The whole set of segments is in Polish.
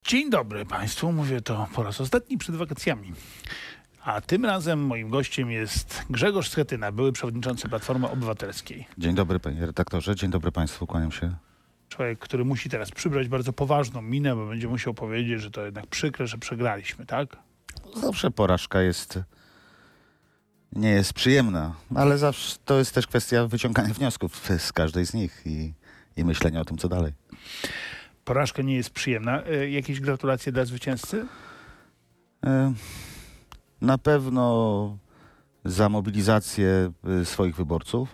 Dzień dobry Państwu, mówię to po raz ostatni przed wakacjami. A tym razem moim gościem jest Grzegorz Schetyna, były przewodniczący Platformy Obywatelskiej. Dzień dobry panie redaktorze, dzień dobry Państwu, kłaniam się. Człowiek, który musi teraz przybrać bardzo poważną minę, bo będzie musiał powiedzieć, że to jednak przykre, że przegraliśmy, tak? Zawsze porażka nie jest przyjemna, ale zawsze to jest też kwestia wyciągania wniosków z każdej z nich i myślenia o tym, co dalej. Porażka nie jest przyjemna. Jakieś gratulacje dla zwycięzcy? Na pewno za mobilizację swoich wyborców.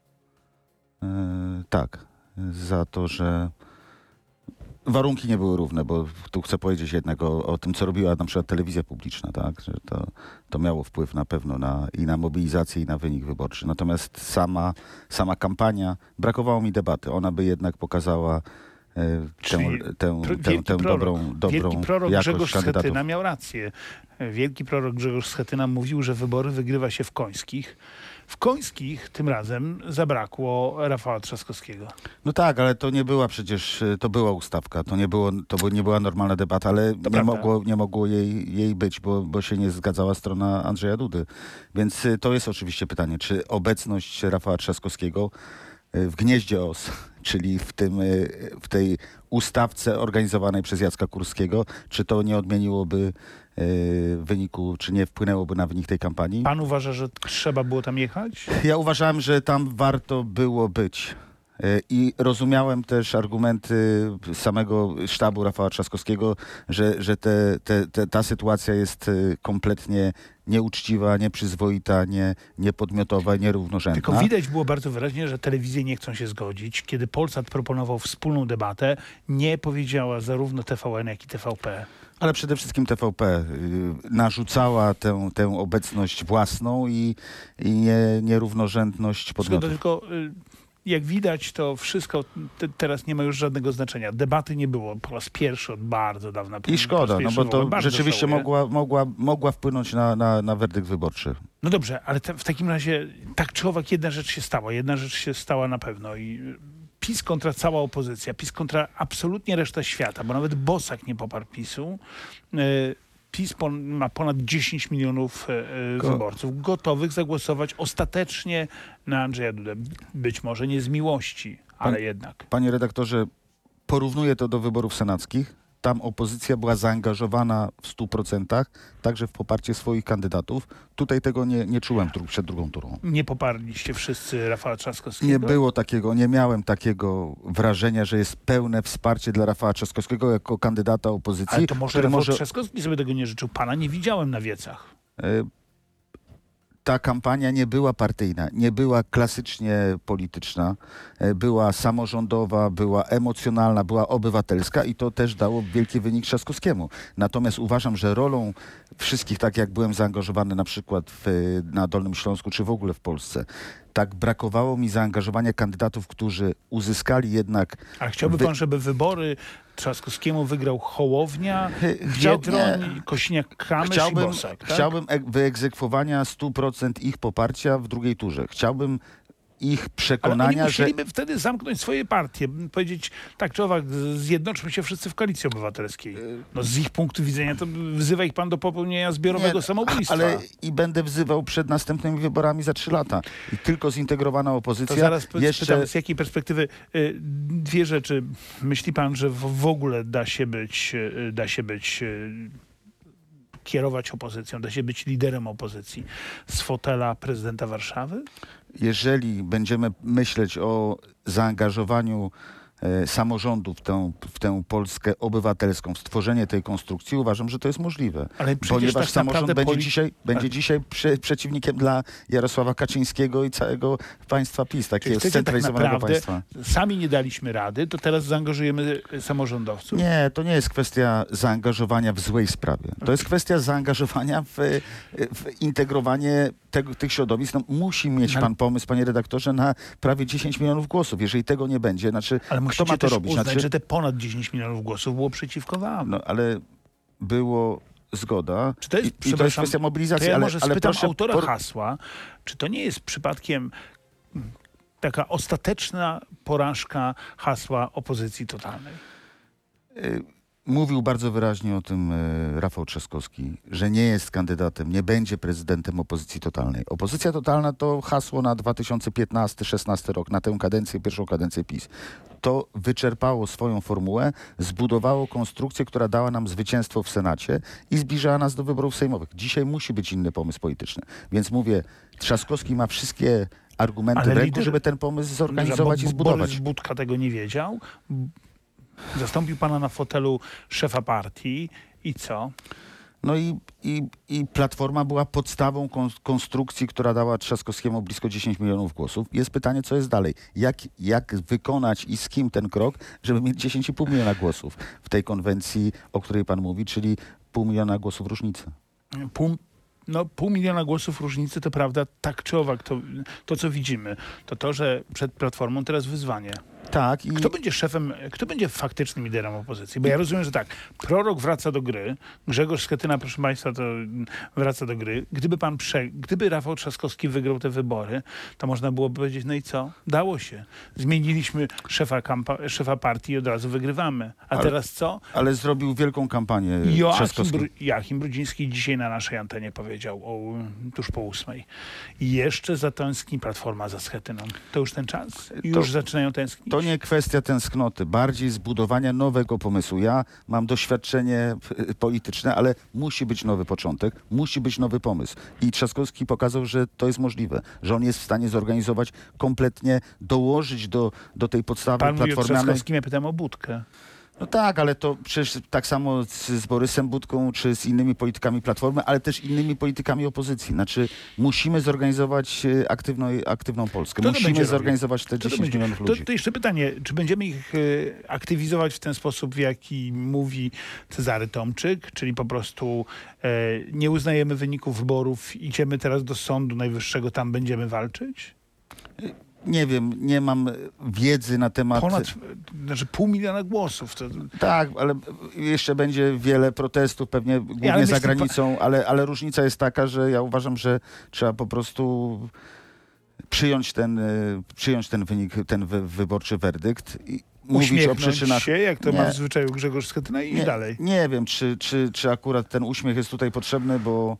Tak, za to, że warunki nie były równe, bo tu chcę powiedzieć jednak o tym, co robiła na przykład telewizja publiczna, tak? Że to miało wpływ na pewno i na mobilizację, i na wynik wyborczy. Natomiast sama kampania, brakowało mi debaty. Ona by jednak pokazała tę dobrą wielki prorok jakość Grzegorz kandydatów. Schetyna miał rację. Wielki prorok Grzegorz Schetyna mówił, że wybory wygrywa się w Końskich. W Końskich tym razem zabrakło Rafała Trzaskowskiego. No tak, ale to nie była przecież, to była ustawka, to nie była normalna debata, ale nie mogło jej być, bo się nie zgadzała strona Andrzeja Dudy. Więc to jest oczywiście pytanie, czy obecność Rafała Trzaskowskiego w Gnieździe OS, czyli w tej ustawce organizowanej przez Jacka Kurskiego, czy to nie odmieniłoby wyniku, czy nie wpłynęłoby na wynik tej kampanii? Pan uważa, że trzeba było tam jechać? Ja uważałem, że tam warto było być. I rozumiałem też argumenty samego sztabu Rafała Trzaskowskiego, że ta sytuacja jest kompletnie nieuczciwa, nieprzyzwoita, niepodmiotowa, nierównorzędna. Tylko widać było bardzo wyraźnie, że telewizje nie chcą się zgodzić. Kiedy Polsat proponował wspólną debatę, nie powiedziała zarówno TVN, jak i TVP. Ale przede wszystkim TVP narzucała tę obecność własną i nierównorzędność podmiotów. Tylko jak widać, to wszystko teraz nie ma już żadnego znaczenia. Debaty nie było po raz pierwszy od bardzo dawna. I szkoda, no bo to rzeczywiście mogła wpłynąć na werdykt wyborczy. No dobrze, ale w takim razie tak czy owak jedna rzecz się stała. Jedna rzecz się stała na pewno i PiS kontra cała opozycja, PiS kontra absolutnie reszta świata, bo nawet Bosak nie poparł PiS-u. PiS ma ponad 10 milionów wyborców gotowych zagłosować ostatecznie na Andrzeja Dudę. Być może nie z miłości, ale jednak. Panie redaktorze, porównuję to do wyborów senackich. Tam opozycja była zaangażowana w 100%, także w poparcie swoich kandydatów. Tutaj tego nie czułem przed drugą turą. Nie poparliście wszyscy Rafała Trzaskowskiego? Nie było takiego, nie miałem takiego wrażenia, że jest pełne wsparcie dla Rafała Trzaskowskiego jako kandydata opozycji. Ale to może Rafał Trzaskowski sobie tego nie życzył. Pana nie widziałem na wiecach. Ta kampania nie była partyjna, nie była klasycznie polityczna, była samorządowa, była emocjonalna, była obywatelska i to też dało wielki wynik Trzaskowskiemu. Natomiast uważam, że rolą wszystkich, tak jak byłem zaangażowany na przykład na Dolnym Śląsku czy w ogóle w Polsce, tak brakowało mi zaangażowania kandydatów, którzy uzyskali jednak... A chciałby pan, żeby wybory Trzaskowskiemu wygrał Hołownia, Biedroń, Kosiniak-Kamysz i Bosak, tak? Chciałbym wyegzekwowania 100% ich poparcia w drugiej turze. Chciałbym ich przekonania, ale oni musieliby wtedy zamknąć swoje partie, powiedzieć tak czy owak, zjednoczmy się wszyscy w Koalicji Obywatelskiej. No z ich punktu widzenia to wzywa ich pan do popełnienia zbiorowego samobójstwa. Ale i będę wzywał przed następnymi wyborami za 3 lata. I tylko zintegrowana opozycja... To zaraz pytam, z jakiej perspektywy dwie rzeczy. Myśli pan, że w ogóle da się być kierować opozycją, da się być liderem opozycji z fotela prezydenta Warszawy? Jeżeli będziemy myśleć o zaangażowaniu samorządu w tę Polskę obywatelską, w stworzenie tej konstrukcji, uważam, że to jest możliwe. Ale ponieważ tak samorząd będzie dzisiaj przeciwnikiem dla Jarosława Kaczyńskiego i całego państwa PiS, takiego scentralizowanego państwa. Sami nie daliśmy rady, to teraz zaangażujemy samorządowców. Nie, to nie jest kwestia zaangażowania w złej sprawie. To jest kwestia zaangażowania w integrowanie tych środowisk. No, musi mieć pan pomysł, panie redaktorze, na prawie 10 milionów głosów. Jeżeli tego nie będzie, ale kto ma to robić? Uznać, że te ponad 10 milionów głosów było przeciwko wam. No, ale było zgoda. Czy to jest, i to jest kwestia mobilizacji. To ja może spytam autora hasła, czy to nie jest przypadkiem taka ostateczna porażka hasła opozycji totalnej? Mówił bardzo wyraźnie o tym Rafał Trzaskowski, że nie jest kandydatem, nie będzie prezydentem opozycji totalnej. Opozycja totalna to hasło na 2015-16 rok, na tę kadencję, pierwszą kadencję PiS. To wyczerpało swoją formułę, zbudowało konstrukcję, która dała nam zwycięstwo w Senacie i zbliżała nas do wyborów sejmowych. Dzisiaj musi być inny pomysł polityczny. Więc mówię, Trzaskowski ma wszystkie argumenty w ręku, żeby ten pomysł zorganizować i zbudować. Borys Budka tego nie wiedział. Zastąpił pana na fotelu szefa partii i co? No i Platforma była podstawą konstrukcji, która dała Trzaskowskiemu blisko 10 milionów głosów. Jest pytanie, co jest dalej. Jak wykonać i z kim ten krok, żeby mieć 10,5 miliona głosów w tej konwencji, o której pan mówi, czyli 0,5 miliona głosów różnicy. Pół miliona głosów różnicy to prawda, tak czy owak, to co widzimy, to, że przed Platformą teraz wyzwanie. Tak. Kto będzie faktycznym liderem opozycji? Bo ja rozumiem, że tak, prorok wraca do gry, Grzegorz Schetyna, proszę państwa, to wraca do gry. Gdyby Rafał Trzaskowski wygrał te wybory, to można byłoby powiedzieć, no i co? Dało się. Zmieniliśmy szefa partii i od razu wygrywamy. Teraz co? Ale zrobił wielką kampanię Trzaskowski. Joachim Brudziński dzisiaj na naszej antenie powiedział tuż po 8:00. I jeszcze zatęskni Platforma za Schetyną. To już ten czas? Już zaczynają tęsknić? To nie kwestia tęsknoty, bardziej zbudowania nowego pomysłu. Ja mam doświadczenie polityczne, ale musi być nowy początek, musi być nowy pomysł. I Trzaskowski pokazał, że to jest możliwe, że on jest w stanie zorganizować kompletnie, dołożyć do tej podstawy platformianej. Pan mówi o Trzaskowskim, ja pytam o Budkę. No tak, ale to przecież tak samo z Borysem Budką, czy z innymi politykami Platformy, ale też innymi politykami opozycji. Znaczy musimy zorganizować aktywną Polskę. Musimy zorganizować te 10 milionów ludzi. To jeszcze pytanie, czy będziemy ich aktywizować w ten sposób, w jaki mówi Cezary Tomczyk, czyli po prostu nie uznajemy wyników wyborów, idziemy teraz do Sądu Najwyższego, tam będziemy walczyć? Nie wiem, nie mam wiedzy na temat... Znaczy 0,5 miliona głosów. Tak, ale jeszcze będzie wiele protestów, pewnie głównie za granicą, ale różnica jest taka, że ja uważam, że trzeba po prostu przyjąć ten wynik, ten wyborczy werdykt i mówić o przyczynach. Się, jak to ma w zwyczaju Grzegorz Schetyna i dalej. Nie wiem, czy akurat ten uśmiech jest tutaj potrzebny, bo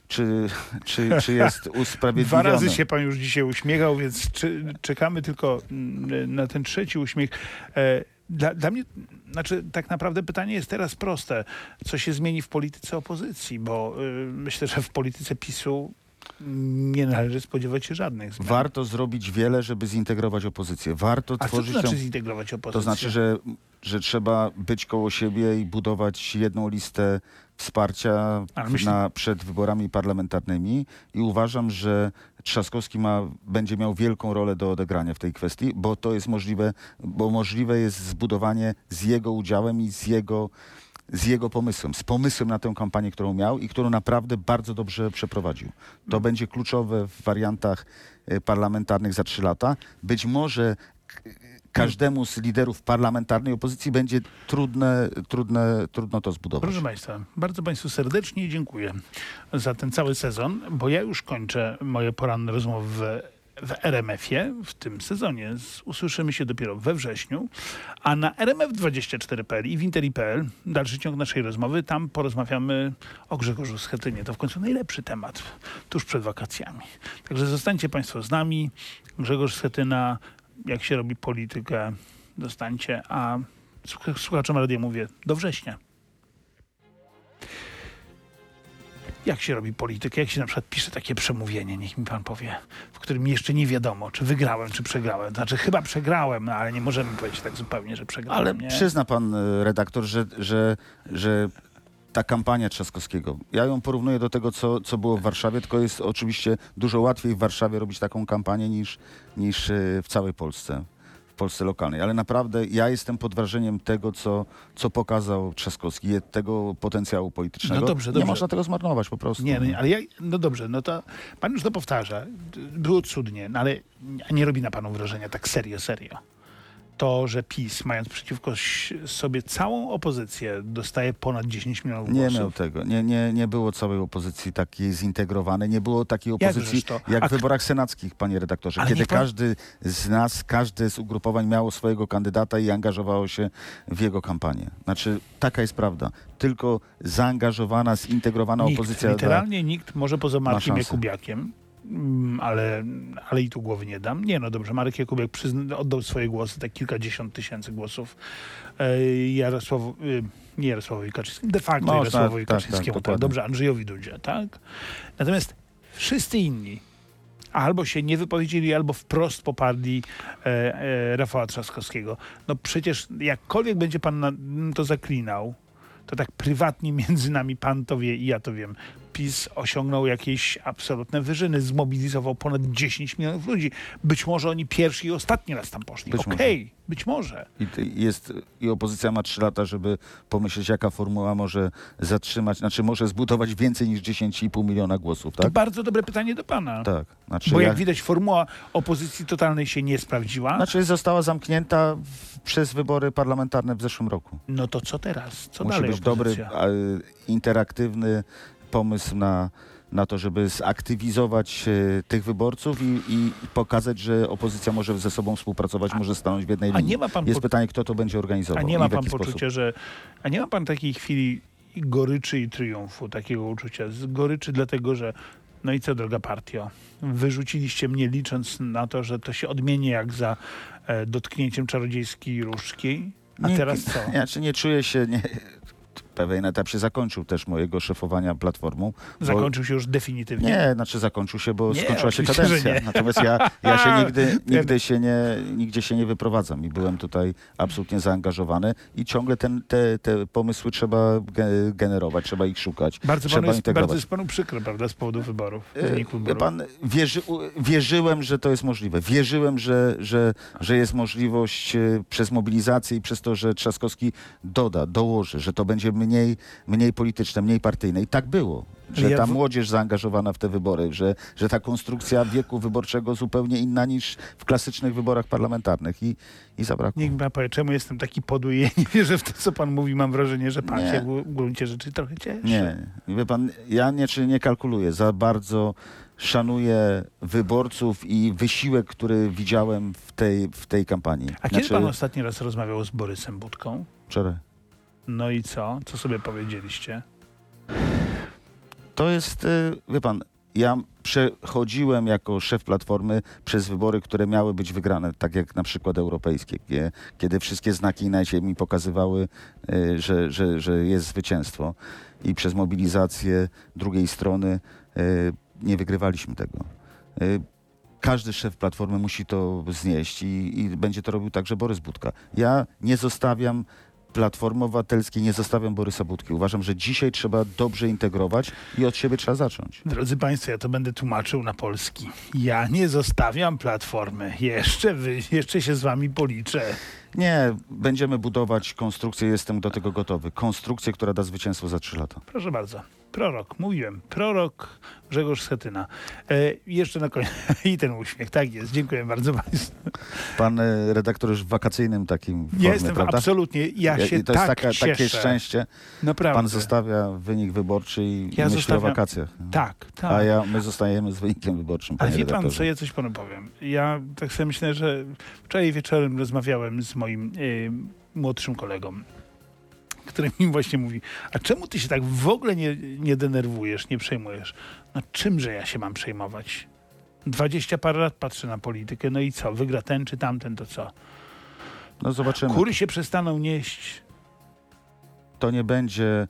czy jest usprawiedliwiony. 2 razy się pan już dzisiaj uśmiechał, więc czekamy tylko na ten trzeci uśmiech. Dla mnie, znaczy tak naprawdę pytanie jest teraz proste. Co się zmieni w polityce opozycji? Bo myślę, że w polityce PiS-u nie należy spodziewać się żadnych zmian. Warto zrobić wiele, żeby zintegrować opozycję. Warto tworzyć... co to znaczy zintegrować opozycję? To znaczy, że trzeba być koło siebie i budować jedną listę wsparcia przed wyborami parlamentarnymi i uważam, że Trzaskowski będzie miał wielką rolę do odegrania w tej kwestii, bo to jest możliwe, bo możliwe jest zbudowanie z jego udziałem i z jego pomysłem, z pomysłem na tę kampanię, którą miał i którą naprawdę bardzo dobrze przeprowadził. To będzie kluczowe w wariantach parlamentarnych za 3 lata. Być może każdemu z liderów parlamentarnej opozycji będzie trudno to zbudować. Proszę państwa, bardzo państwu serdecznie dziękuję za ten cały sezon, bo ja już kończę moje poranne rozmowy w RMF-ie w tym sezonie. Usłyszymy się dopiero we wrześniu, a na RMF24.pl i w Interi.pl dalszy ciąg naszej rozmowy. Tam porozmawiamy o Grzegorzu Schetynie. To w końcu najlepszy temat tuż przed wakacjami. Także zostańcie państwo z nami. Grzegorz Schetyna, jak się robi politykę, zostańcie, a słuchaczom radia mówię do września. Jak się robi politykę? Jak się na przykład pisze takie przemówienie, niech mi pan powie, w którym jeszcze nie wiadomo, czy wygrałem, czy przegrałem. Znaczy chyba przegrałem, no, ale nie możemy powiedzieć tak zupełnie, że przegrałem. Ale nie? Przyzna pan redaktor, że ta kampania Trzaskowskiego, ja ją porównuję do tego, co było w Warszawie, tylko jest oczywiście dużo łatwiej w Warszawie robić taką kampanię niż w całej Polsce. Polsce lokalnej, ale naprawdę ja jestem pod wrażeniem tego, co pokazał Trzaskowski, tego potencjału politycznego. No dobrze. Nie można tego zmarnować po prostu. No dobrze, no to pan już to powtarza. Było cudnie, no ale nie robi na panu wrażenia tak serio. to, że PiS, mając przeciwko sobie całą opozycję, dostaje ponad 10 milionów Nie głosów? miał tego. Nie było całej opozycji takiej zintegrowanej. Nie było takiej opozycji jak w wyborach senackich, panie redaktorze. Kiedy każdy z nas, każde z ugrupowań miało swojego kandydata i angażowało się w jego kampanię. Znaczy, taka jest prawda. Tylko zaangażowana, zintegrowana opozycja... Literalnie nikt, może poza Markiem Jakubiakiem, ale i tu głowy nie dam. Nie, no dobrze, Marek Jakubiak oddał swoje głosy, tak kilkadziesiąt tysięcy głosów nie Jarosławowi Kaczyńskiemu, de facto Jarosławowi Kaczyńskiemu, tak, dobrze, Andrzejowi Dudzie, tak? Natomiast wszyscy inni albo się nie wypowiedzieli, albo wprost poparli Rafała Trzaskowskiego. No przecież jakkolwiek będzie pan to zaklinał, to tak prywatnie między nami pan to wie i ja to wiem. PiS osiągnął jakieś absolutne wyżyny, zmobilizował ponad 10 milionów ludzi. Być może oni pierwszy i ostatni raz tam poszli. Być może. I opozycja ma 3 lata, żeby pomyśleć, jaka formuła może zatrzymać, może zbudować więcej niż 10,5 miliona głosów, tak? To bardzo dobre pytanie do pana. Tak. Bo jak widać, formuła opozycji totalnej się nie sprawdziła. Została zamknięta przez wybory parlamentarne w zeszłym roku. No to co teraz? Co musi dalej być opozycja? dobry, interaktywny pomysł na to, żeby zaktywizować tych wyborców i pokazać, że opozycja może ze sobą współpracować, może stanąć w jednej linii. Jest pytanie, kto to będzie organizował. A nie ma pan poczucia, a nie ma pan takiej chwili goryczy i triumfu, takiego uczucia? Goryczy dlatego, że no i co, droga partio? Wyrzuciliście mnie, licząc na to, że to się odmieni jak za dotknięciem czarodziejskiej różdżki. A teraz co? Nie czuję się... Pewien etap się zakończył też mojego szefowania Platformą. Zakończył się już definitywnie? Nie, zakończył się, bo skończyła się kadencja. Natomiast ja się nigdzie się nie wyprowadzam i byłem tutaj absolutnie zaangażowany i ciągle te pomysły trzeba generować, trzeba ich szukać, trzeba integrować. Bardzo jest panu przykro, prawda, z powodu wyborów, wyniku wyborów. Pan, wierzyłem, że to jest możliwe. Wierzyłem, że jest możliwość przez mobilizację i przez to, że Trzaskowski dołoży, że to będzie mniej polityczne, mniej partyjne. I tak było. Że ta młodzież zaangażowana w te wybory, że ta konstrukcja wieku wyborczego zupełnie inna niż w klasycznych wyborach parlamentarnych. I zabrakło. Niech mi pan powie, czemu jestem taki podły i nie wierzę w to, co pan mówi. Mam wrażenie, że pan się w gruncie rzeczy trochę cieszy. Nie. Wie pan, ja nie kalkuluję. Za bardzo szanuję wyborców i wysiłek, który widziałem w tej kampanii. A kiedy pan ostatni raz rozmawiał z Borysem Budką? Wczoraj. No i co? Co sobie powiedzieliście? To jest, wie pan, ja przechodziłem jako szef Platformy przez wybory, które miały być wygrane, tak jak na przykład europejskie, kiedy wszystkie znaki na ziemi pokazywały, że jest zwycięstwo i przez mobilizację drugiej strony nie wygrywaliśmy tego. Każdy szef Platformy musi to znieść i będzie to robił także Borys Budka. Ja nie zostawiam Platformy Obywatelskiej, nie zostawiam Borysa Budki. Uważam, że dzisiaj trzeba dobrze integrować i od siebie trzeba zacząć. Drodzy państwo, ja to będę tłumaczył na polski. Ja nie zostawiam Platformy. Jeszcze się z wami policzę. Nie, będziemy budować konstrukcję, jestem do tego gotowy. Konstrukcję, która da zwycięstwo za 3 lata. Proszę bardzo. Prorok, mówiłem. Prorok Grzegorz Schetyna. Jeszcze na koniec. I ten uśmiech. Tak jest. Dziękuję bardzo państwu. Pan redaktor już w wakacyjnym takim formie, jestem, prawda? Absolutnie. Ja się to jest cieszę. Takie szczęście. Naprawdę. Pan zostawia wynik wyborczy i myśli o wakacjach. Tak. A my zostajemy z wynikiem wyborczym, panie redaktorze. Ale wie pan co, ja coś panu powiem. Ja tak sobie myślę, że wczoraj wieczorem rozmawiałem z moim młodszym kolegą, który mi właśnie mówi, a czemu ty się tak w ogóle nie denerwujesz, nie przejmujesz? No czymże ja się mam przejmować? 20 parę lat patrzę na politykę, no i co? Wygra ten czy tamten, to co? No zobaczymy. Kury się przestaną nieść. To nie będzie,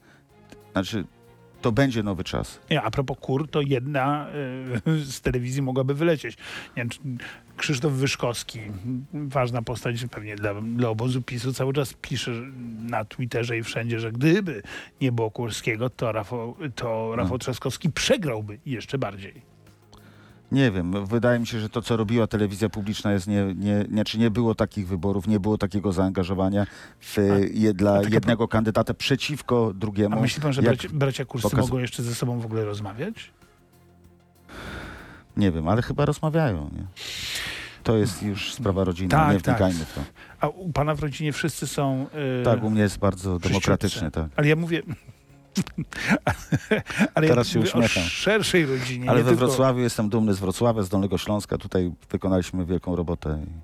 to będzie nowy czas. Nie, a propos kur, to jedna z telewizji mogłaby wylecieć. Nie wiem, Krzysztof Wyszkowski, ważna postać pewnie dla obozu PiS-u, cały czas pisze na Twitterze i wszędzie, że gdyby nie było Kurskiego, to Rafał Trzaskowski przegrałby jeszcze bardziej. Nie wiem, wydaje mi się, że to, co robiła telewizja publiczna, nie było takich wyborów, nie było takiego zaangażowania dla jednego kandydata przeciwko drugiemu. A myśli pan, że bracia Kurscy mogą jeszcze ze sobą w ogóle rozmawiać? Nie wiem, ale chyba rozmawiają. Nie? to jest już sprawa rodzinna, nie wnikajmy w to. A u pana w rodzinie wszyscy są... Tak, u mnie jest bardzo demokratycznie, tak. Ale ja mówię... Ale Teraz się mówię uśmiecham. o szerszej rodzinie. Ale nie we tylko... Wrocławiu jestem dumny z Wrocławia, z Dolnego Śląska. Tutaj wykonaliśmy wielką robotę i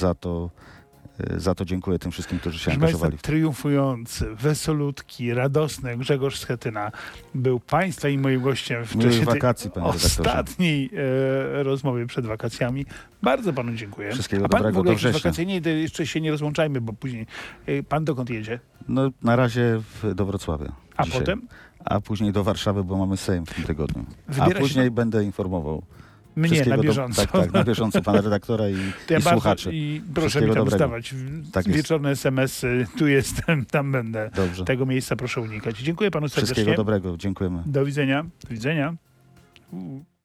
za to dziękuję tym wszystkim, którzy się Proszę angażowali. Państwa, triumfujący, wesolutki, radosny Grzegorz Schetyna był Państwa i moim gościem w czasie wakacji, tej panie redaktorze. ostatniej rozmowy przed wakacjami. Bardzo Panu dziękuję. Wszystkiego A Pan dobrego, w ogóle do jakieś września. wakacje? Nie, jeszcze się nie rozłączajmy, bo później... Pan dokąd jedzie? No, na razie do Wrocławia. A dzisiaj. potem? A później do Warszawy, bo mamy Sejm w tym tygodniu. Wybiera A się później będę informował. Mnie Wszystkiego na bieżąco. Tak, na bieżąco pana redaktora i To ja bardzo, słuchaczy. i proszę mi Wszystkiego tam dobrego. wstawać. Tak jest. Wieczorne SMS-y, tu jestem, tam będę. Dobrze. Tego miejsca proszę unikać. Dziękuję Panu serdecznie. Wszystkiego dobrego. Dziękujemy. Do widzenia. Do widzenia.